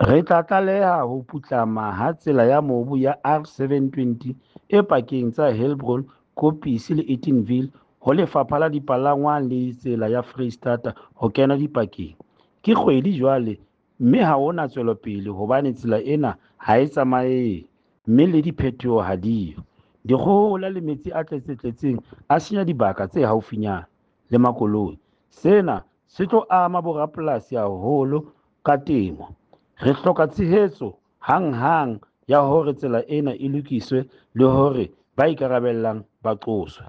Re tla tlaleha ho putlama ha tsela ya mobu ya R720 e pakeng tsa Heilbron, Koppes le Eatonville ho Lefapha la Dipalangwang le Tsela ya Freistata ho kena dipakeng. Ke kgwedi jwale mme ha hona tswelopele hobane tsela ena ha e tsamayehe mme le diphetoho ha diyo. Dikgohola le metsi a tletseng a senya dibaka tse haufinyana le makoloi. Sena se tlo ama borapolasi haholo ka temo. Re hloka tshehetso hanghang ya hore tsela ena e lokiswe le hore ba ikarabellang ba qoswe.